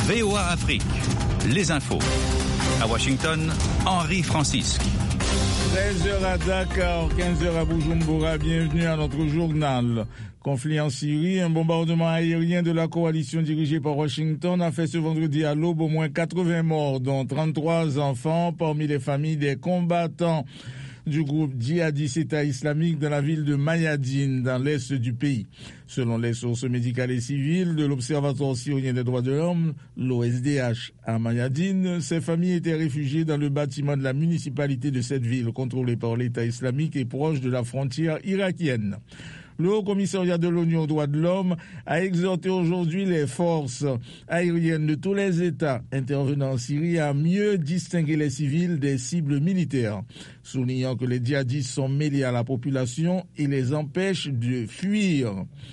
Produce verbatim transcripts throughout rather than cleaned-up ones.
V O A Afrique, les infos. À Washington, Henri Francisque. treize heures à Dakar, quinze heures à Bujumbura, bienvenue à notre journal. Conflit en Syrie, un bombardement aérien de la coalition dirigée par Washington a fait ce vendredi à l'aube au moins quatre-vingts morts, dont trente-trois enfants parmi les familles des combattants du groupe djihadiste État islamique dans la ville de Mayadine, dans l'est du pays. Selon les sources médicales et civiles de l'Observatoire syrien des droits de l'homme, l'O S D H, à Mayadine, ces familles étaient réfugiées dans le bâtiment de la municipalité de cette ville, contrôlée par l'État islamique et proche de la frontière irakienne. Le Haut-Commissariat de l'ONU aux droits de l'homme a exhorté aujourd'hui les forces aériennes de tous les États intervenant en Syrie à mieux distinguer les civils des cibles militaires, soulignant que les djihadistes sont mêlés à la population et les empêchent de fuir.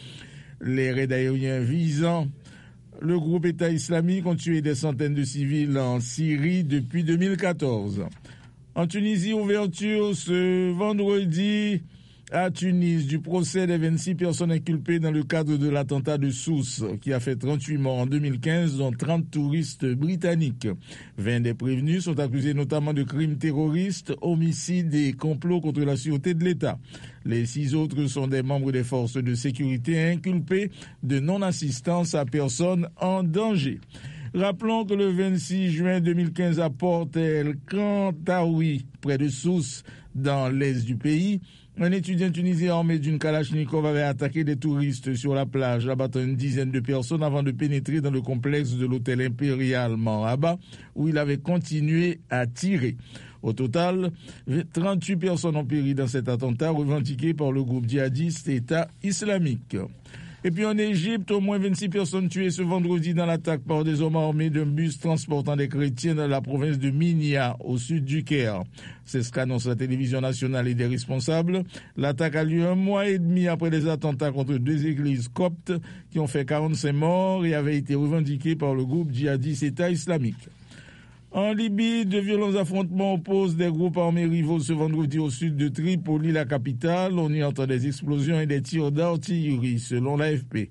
Les raids aériens visant le groupe État islamique ont tué des centaines de civils en Syrie depuis deux mille quatorze. En Tunisie, ouverture ce vendredi à Tunis du procès des vingt-six personnes inculpées dans le cadre de l'attentat de Sousse qui a fait trente-huit morts en deux mille quinze, dont trente touristes britanniques. vingt des prévenus sont accusés notamment de crimes terroristes, homicides et complots contre la sûreté de l'État. Les six autres sont des membres des forces de sécurité inculpés de non-assistance à personne en danger. Rappelons que le vingt-six juin deux mille quinze à Port El Kantaoui, près de Sousse, dans l'est du pays, un étudiant tunisien armé d'une Kalachnikov avait attaqué des touristes sur la plage, abattant une dizaine de personnes avant de pénétrer dans le complexe de l'hôtel impérial Marhaba, où il avait continué à tirer. Au total, trente-huit personnes ont péri dans cet attentat revendiqué par le groupe djihadiste État islamique. Et puis en Égypte, au moins vingt-six personnes tuées ce vendredi dans l'attaque par des hommes armés d'un bus transportant des chrétiens dans la province de Minya, au sud du Caire. C'est ce qu'annonce la télévision nationale et des responsables. L'attaque a lieu un mois et demi après les attentats contre deux églises coptes qui ont fait quarante-cinq morts et avaient été revendiquées par le groupe djihadiste État islamique. En Libye, de violents affrontements opposent des groupes armés rivaux ce vendredi au sud de Tripoli, la capitale. On y entend des explosions et des tirs d'artillerie, selon l'A F P.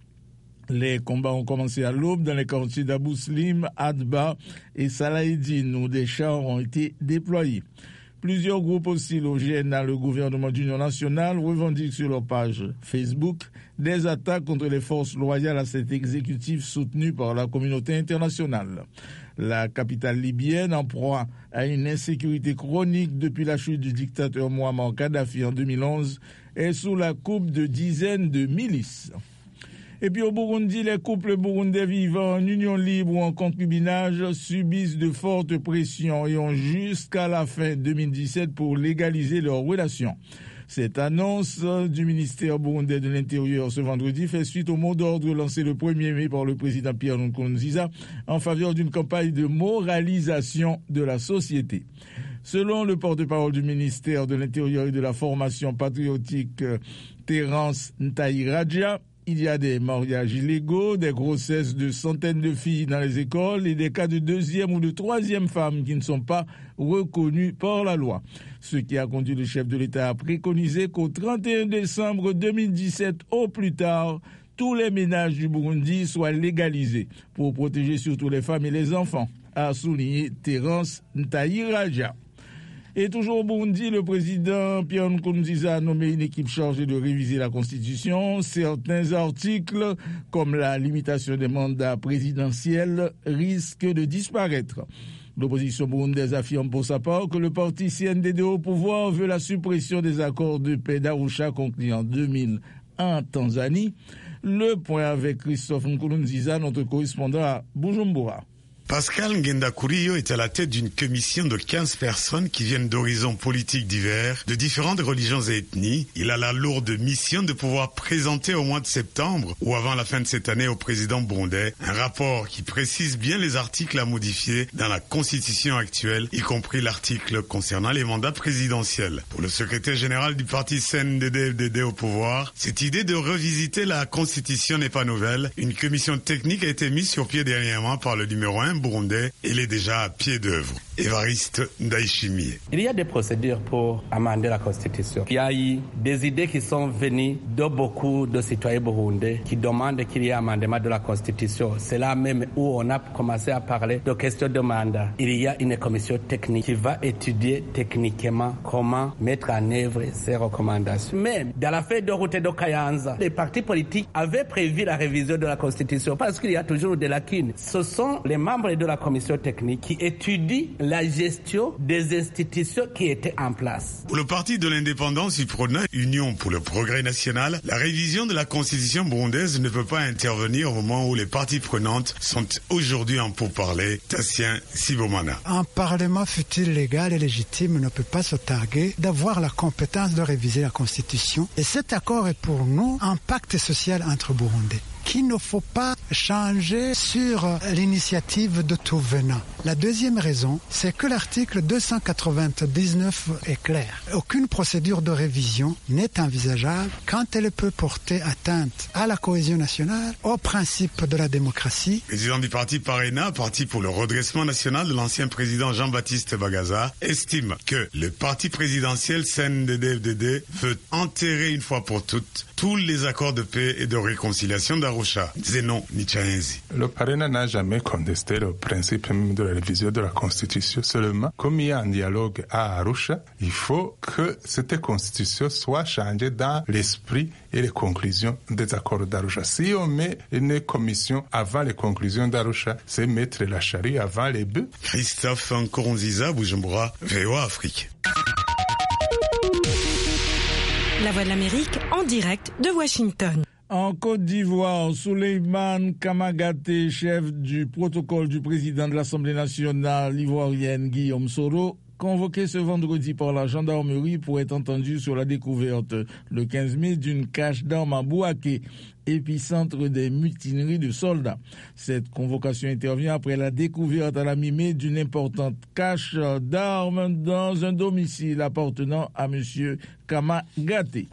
Les combats ont commencé à l'aube dans les quartiers d'Abou Slim, Adba et Salahedine, où des chars ont été déployés. Plusieurs groupes oscillogènes à le gouvernement d'union nationale revendiquent sur leur page Facebook des attaques contre les forces loyales à cet exécutif soutenu par la communauté internationale. La capitale libyenne, en proie à une insécurité chronique depuis la chute du dictateur Mouammar Kadhafi en deux mille onze, est sous la coupe de dizaines de milices. Et puis au Burundi, les couples burundais vivant en union libre ou en concubinage subissent de fortes pressions et ont jusqu'à la fin deux mille dix-sept pour légaliser leurs relations. Cette annonce du ministère burundais de l'Intérieur ce vendredi fait suite au mot d'ordre lancé le premier mai par le président Pierre Nkurunziza en faveur d'une campagne de moralisation de la société. Selon le porte-parole du ministère de l'Intérieur et de la formation patriotique, Terence Ntaïradja, il y a des mariages illégaux, des grossesses de centaines de filles dans les écoles et des cas de deuxième ou de troisième femmes qui ne sont pas reconnus par la loi. Ce qui a conduit le chef de l'État à préconiser qu'au trente et un décembre deux mille dix-sept, au plus tard, tous les ménages du Burundi soient légalisés pour protéger surtout les femmes et les enfants, a souligné Terence Ntaïradja. Et toujours au Burundi, le président Pierre Nkurunziza a nommé une équipe chargée de réviser la Constitution. Certains articles, comme la limitation des mandats présidentiels, risquent de disparaître. L'opposition burundaise affirme pour sa part que le parti C N D D au pouvoir veut la suppression des accords de paix d'Arusha conclus en deux mille un en Tanzanie. Le point avec Christophe Nkurunziza, notre correspondant à Bujumbura. Pascal Ngendakurio est à la tête d'une commission de quinze personnes qui viennent d'horizons politiques divers, de différentes religions et ethnies. Il a la lourde mission de pouvoir présenter au mois de septembre ou avant la fin de cette année au président burundais un rapport qui précise bien les articles à modifier dans la constitution actuelle, y compris l'article concernant les mandats présidentiels. Pour le secrétaire général du parti C N D D F D D au pouvoir, cette idée de revisiter la constitution n'est pas nouvelle. Une commission technique a été mise sur pied dernièrement par le numéro un burundais, elle est déjà à pied d'œuvre. Évariste Ndayishimiye. Il y a des procédures pour amender la Constitution. Il y a eu des idées qui sont venues de beaucoup de citoyens burundais qui demandent qu'il y ait un amendement de la Constitution. C'est là même où on a commencé à parler de questions de mandat. Il y a une commission technique qui va étudier techniquement comment mettre en œuvre ces recommandations. Même dans la feuille de route de Kayanza, les partis politiques avaient prévu la révision de la Constitution parce qu'il y a toujours des lacunes. Ce sont les membres de la commission technique qui étudient la gestion des institutions qui étaient en place. Pour le parti de l'indépendance UPRONA, Union pour le progrès national, la révision de la constitution burundaise ne peut pas intervenir au moment où les parties prenantes sont aujourd'hui en pourparlers. Tassien Sibomana. Un parlement fut-il légal et légitime ne peut pas se targuer d'avoir la compétence de réviser la constitution. Et cet accord est pour nous un pacte social entre Burundais qu'il ne faut pas changer sur l'initiative de tout venant. La deuxième raison, c'est que l'article deux cent quatre-vingt-dix-neuf est clair. Aucune procédure de révision n'est envisageable quand elle peut porter atteinte à la cohésion nationale, au principe de la démocratie. Président du parti Parena, parti pour le redressement national de l'ancien président Jean-Baptiste Bagaza, estime que le parti présidentiel C N D D F D D veut enterrer une fois pour toutes tous les accords de paix et de réconciliation d'Arusha. Zenon Nichaenzi. Le Parena n'a jamais contesté le principe même de la révision de la Constitution. Seulement, comme il y a un dialogue à Arusha, il faut que cette Constitution soit changée dans l'esprit et les conclusions des accords d'Arusha. Si on met une commission avant les conclusions d'Arusha, c'est mettre la charrue avant les bœufs. Christophe Nkurunziza, Bujumbura, V O A Afrique. La Voix de l'Amérique en direct de Washington. En Côte d'Ivoire, Souleymane Kamagaté, chef du protocole du président de l'Assemblée nationale ivoirienne Guillaume Soro, convoqué ce vendredi par la gendarmerie pour être entendu sur la découverte le quinze mai d'une cache d'armes à Bouaké, épicentre des mutineries de soldats. Cette convocation intervient après la découverte à la mi-mai d'une importante cache d'armes dans un domicile appartenant à M. Kamagaté.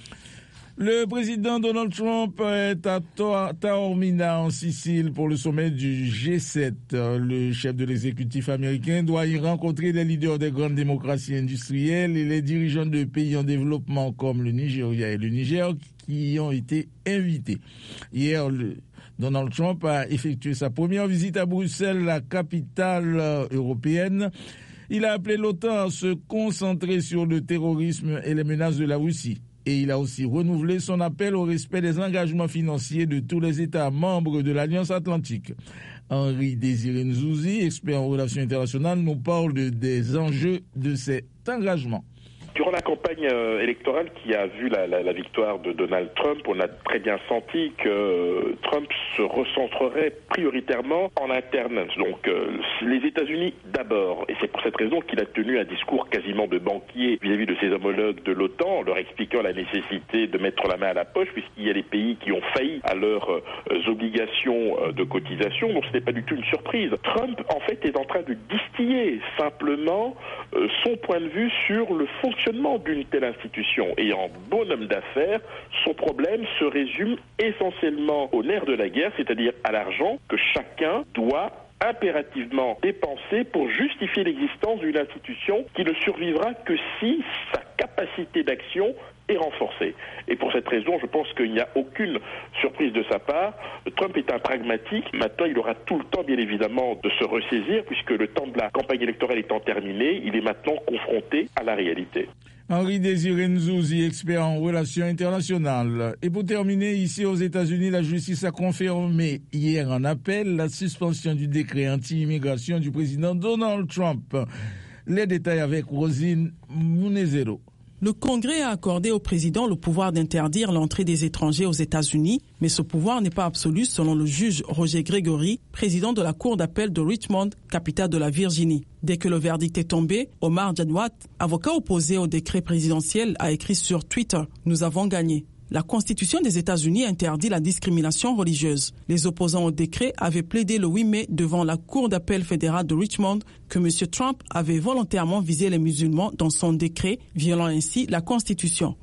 Le président Donald Trump est à Taormina en Sicile pour le sommet du G sept. Le chef de l'exécutif américain doit y rencontrer les leaders des grandes démocraties industrielles et les dirigeants de pays en développement comme le Nigeria et le Niger qui y ont été invités. Hier, le Donald Trump a effectué sa première visite à Bruxelles, la capitale européenne. Il a appelé l'OTAN à se concentrer sur le terrorisme et les menaces de la Russie. Et il a aussi renouvelé son appel au respect des engagements financiers de tous les États membres de l'Alliance Atlantique. Henri Désiré Nzouzi, expert en relations internationales, nous parle de, des enjeux de cet engagement. Durant la campagne euh, électorale qui a vu la, la, la victoire de Donald Trump, on a très bien senti que euh, Trump se recentrerait prioritairement en interne. Donc euh, les États-Unis d'abord. Et c'est pour cette raison qu'il a tenu un discours quasiment de banquier vis-à-vis de ses homologues de l'OTAN, en leur expliquant la nécessité de mettre la main à la poche, puisqu'il y a des pays qui ont failli à leurs euh, obligations euh, de cotisation. Donc ce n'est pas du tout une surprise. Trump, en fait, est en train de distiller simplement euh, son point de vue sur le fonctionnement d'une telle institution. Et en bon homme d'affaires, son problème se résume essentiellement au nerf de la guerre, c'est-à-dire à l'argent que chacun doit impérativement dépenser pour justifier l'existence d'une institution qui ne survivra que si sa capacité d'action est renforcée. Et pour cette raison, je pense qu'il n'y a aucune surprise de sa part. Trump est un pragmatique. Maintenant, il aura tout le temps, bien évidemment, de se ressaisir, puisque le temps de la campagne électorale étant terminé, il est maintenant confronté à la réalité. Henri Désiré Nzouzi, expert en relations internationales. Et pour terminer, ici aux États-Unis, la justice a confirmé hier en appel la suspension du décret anti-immigration du président Donald Trump. Les détails avec Rosine Munezero. Le Congrès a accordé au président le pouvoir d'interdire l'entrée des étrangers aux États-Unis, mais ce pouvoir n'est pas absolu selon le juge Roger Gregory, président de la Cour d'appel de Richmond, capitale de la Virginie. Dès que le verdict est tombé, Omar Jadwat, avocat opposé au décret présidentiel, a écrit sur Twitter « Nous avons gagné ». La Constitution des États-Unis interdit la discrimination religieuse. Les opposants au décret avaient plaidé le huit mai devant la Cour d'appel fédérale de Richmond que M. Trump avait volontairement visé les musulmans dans son décret, violant ainsi la Constitution.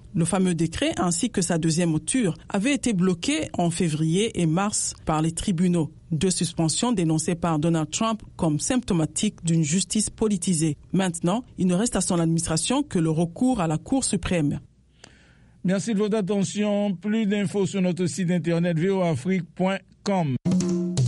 Le fameux décret ainsi que sa deuxième mouture avaient été bloqués en février et mars par les tribunaux. Deux suspensions dénoncées par Donald Trump comme symptomatiques d'une justice politisée. Maintenant, il ne reste à son administration que le recours à la Cour suprême. Merci de votre attention. Plus d'infos sur notre site internet v o afrique point com.